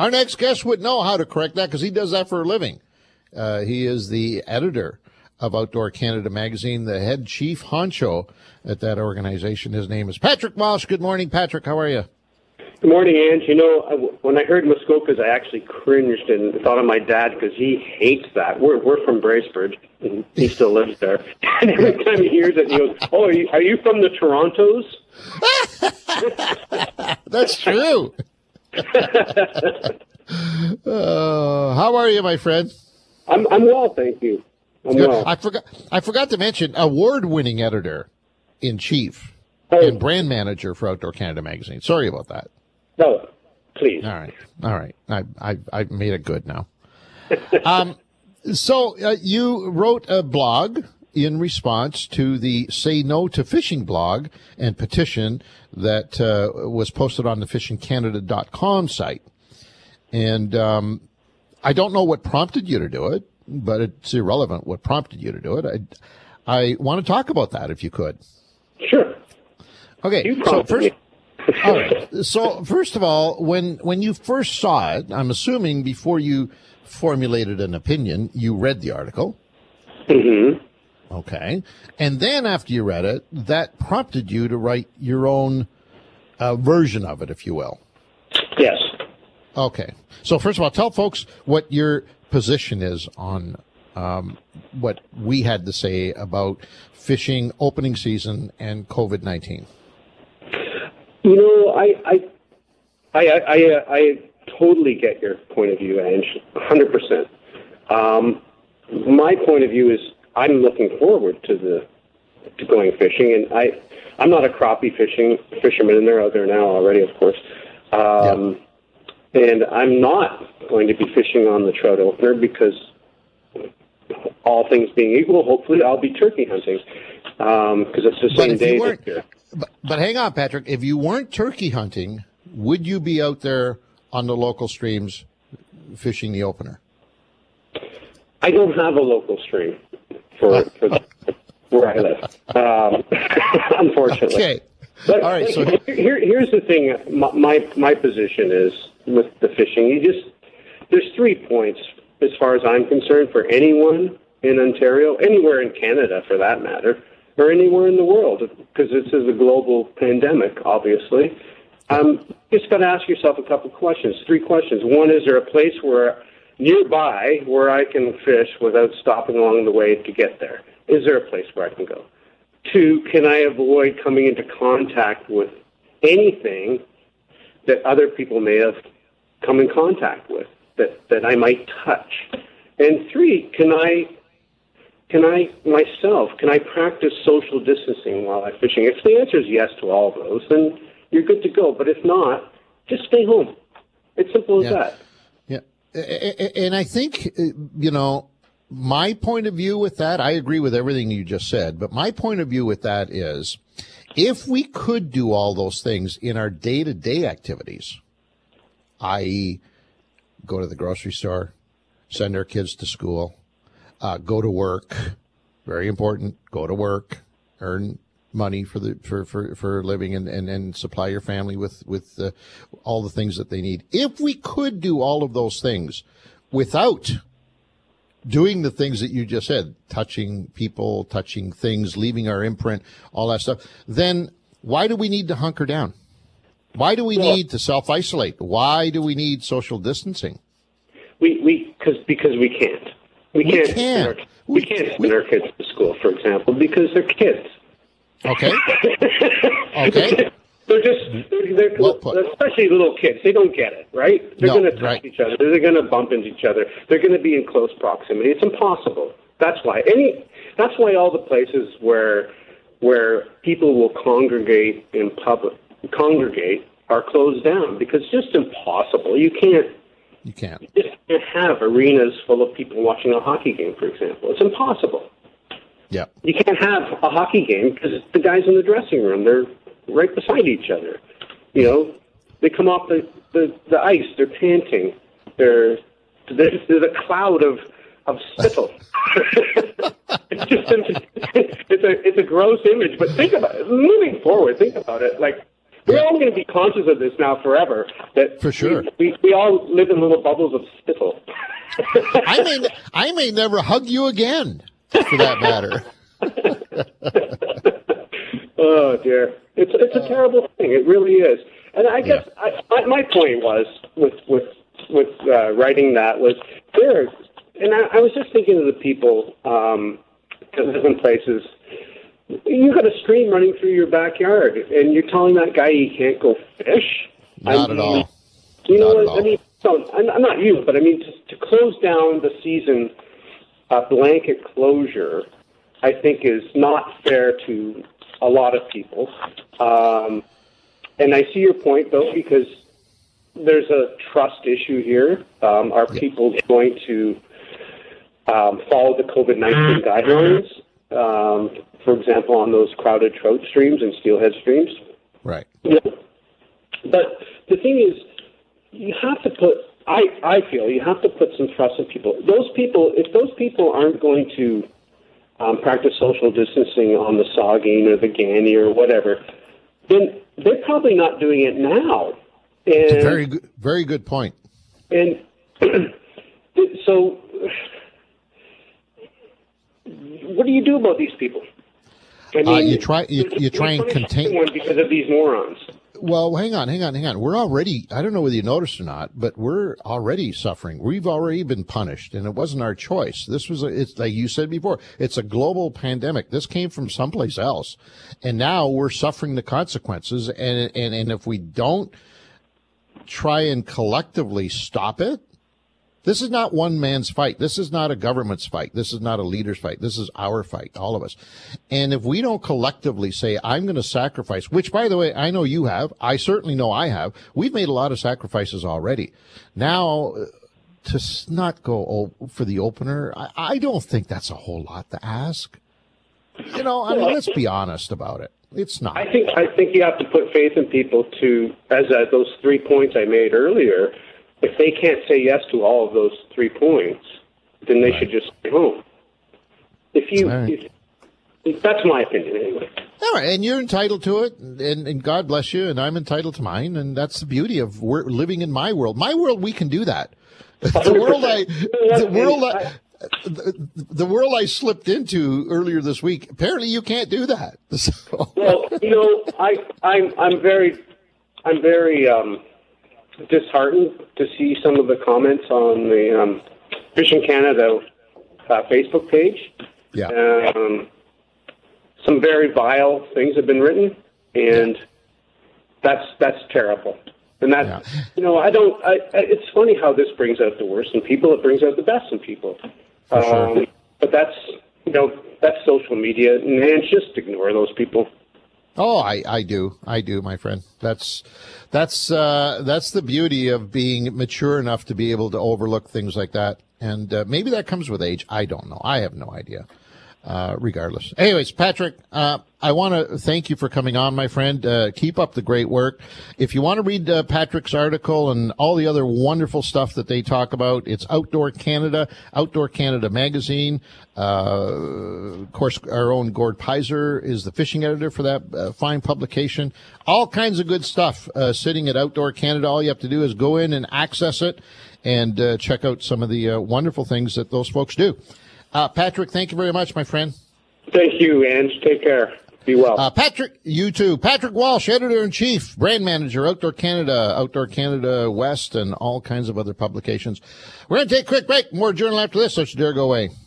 Our next guest would know how to correct that because he does that for a living. He is the editor of Outdoor Canada magazine, the head chief honcho at that organization. His name is Patrick Walsh. Good morning, Patrick. How are you? Good morning, Ange. You know, when I heard Muskokas, I actually cringed and thought of my dad because he hates that. We're from Bracebridge, and he still lives there. And every time he hears it, he goes, "Oh, are you from the Torontos?" That's true. How are you, my friend? I'm well, thank you. I'm well. I forgot to mention award-winning editor-in-chief and brand manager for Outdoor Canada magazine. Sorry about that. No, please. All right. I made it good now. So you wrote a blog in response to the Say No to Fishing blog and petition that was posted on the fishingcanada.com site. And I don't know what prompted you to do it, but it's irrelevant what prompted you to do it. I want to talk about that if you could. Sure. Okay. So first of all, when you first saw it, I'm assuming before you formulated an opinion, you read the article. Mm-hmm. Okay. And then after you read it, that prompted you to write your own version of it, if you will. Yes. Okay. So first of all, tell folks what your position is on what we had to say about fishing opening season and COVID-19. You know, I totally get your point of view, Ange, 100%. My point of view is I'm looking forward to going fishing, and I'm not a crappie fisherman, and they're out there now already, of course. And I'm not going to be fishing on the trout opener because all things being equal, hopefully I'll be turkey hunting because it's the same day this year. But hang on, Patrick. If you weren't turkey hunting, would you be out there on the local streams fishing the opener? I don't have a local stream for where I live, unfortunately. Okay. But all right. So here's the thing. My position is with the fishing. There's 3 points as far as I'm concerned for anyone in Ontario, anywhere in Canada for that matter, or anywhere in the world, because this is a global pandemic, obviously. Just got to ask yourself a couple questions, 3 questions. One, is there a place nearby where I can fish without stopping along the way to get there? Is there a place where I can go? 2, can I avoid coming into contact with anything that other people may have come in contact with that I might touch? And 3, can I practice social distancing while I'm fishing? If the answer is yes to all of those, then you're good to go. But if not, just stay home. It's simple as that. Yeah. And I think, my point of view with that, I agree with everything you just said, but my point of view with that is if we could do all those things in our day-to-day activities, i.e., go to the grocery store, send our kids to school, go to work, very important, go to work, earn money for living and supply your family with all the things that they need. If we could do all of those things without doing the things that you just said, touching people, touching things, leaving our imprint, all that stuff, then why do we need to hunker down? Why do we need to self-isolate? Why do we need social distancing? Because we can't. We can't send our kids to school, for example, because they're kids. Okay. Okay. They're especially little kids. They don't get it, right? They're going to touch each other. They're going to bump into each other. They're going to be in close proximity. It's impossible. That's why. That's why all the places where people will congregate in public, are closed down because it's just impossible. You can't just have arenas full of people watching a hockey game, for example. It's impossible. Yeah. You can't have a hockey game because the guys in the dressing room, they're right beside each other. They come off the ice, they're panting. There's a cloud of spittle. It's a gross image, but think about it. Moving forward, think about it. Like, We're all going to be conscious of this now forever. That for sure. We all live in little bubbles of spittle. I may never hug you again, for that matter. Oh dear, it's a terrible thing. It really is. And I guess my point was with writing that was there. And I was just thinking of the people that live in places. You got a stream running through your backyard, and you're telling that guy he can't go fish. Not at all. You know what I mean? So, I'm not you, but I mean to close down the season, blanket closure, I think is not fair to a lot of people. And I see your point, though, because there's a trust issue here. Are people going to follow the COVID-19 guidelines, for example, on those crowded trout streams and steelhead streams? Right. Yeah. But the thing is, you have to put, I feel, you have to put some trust in people. Those people, if those people aren't going to practice social distancing on the Saugeen or the Ganney or whatever, then they're probably not doing it now. And, very good point. And so, what do you do about these people? I mean, you try and contain one because of these morons. Well, hang on. We're already, I don't know whether you noticed or not, but we're already suffering. We've already been punished, and it wasn't our choice. This was, it's like you said before, it's a global pandemic. This came from someplace else, and now we're suffering the consequences. And if we don't try and collectively stop it, this is not one man's fight. This is not a government's fight. This is not a leader's fight. This is our fight, all of us. And if we don't collectively say, I'm going to sacrifice, which, by the way, I know you have. I certainly know I have. We've made a lot of sacrifices already. Now, to not go for the opener, I don't think that's a whole lot to ask. You know, I mean, let's be honest about it. It's not. I think you have to put faith in people to, as those 3 points I made earlier. If they can't say yes to all of those 3 points, then they should just stay home. That's my opinion anyway. All right, and you're entitled to it, and God bless you, and I'm entitled to mine, and that's the beauty of we're living in my world. My world, we can do that. The world I slipped into earlier this week, apparently you can't do that. So. Well, you know, I'm very disheartened to see some of the comments on the Fishing Canada Facebook page. Yeah. Some very vile things have been written, and that's terrible. And that, you know, it's funny how this brings out the worst in people. It brings out the best in people. For sure. But that's social media, and just ignore those people. Oh, I do, my friend. That's the beauty of being mature enough to be able to overlook things like that. And maybe that comes with age. I don't know. I have no idea. Regardless. Anyways, Patrick, I want to thank you for coming on, my friend. Keep up the great work. If you want to read Patrick's article and all the other wonderful stuff that they talk about, it's Outdoor Canada magazine. Of course, our own Gord Pizer is the fishing editor for that fine publication. All kinds of good stuff sitting at Outdoor Canada. All you have to do is go in and access it and check out some of the wonderful things that those folks do. Patrick, thank you very much, my friend. Thank you, Ange. Take care. Be well. Patrick, you too. Patrick Walsh, Editor-in-Chief, Brand Manager, Outdoor Canada West, and all kinds of other publications. We're going to take a quick break. More Journal after this, so you dare go away.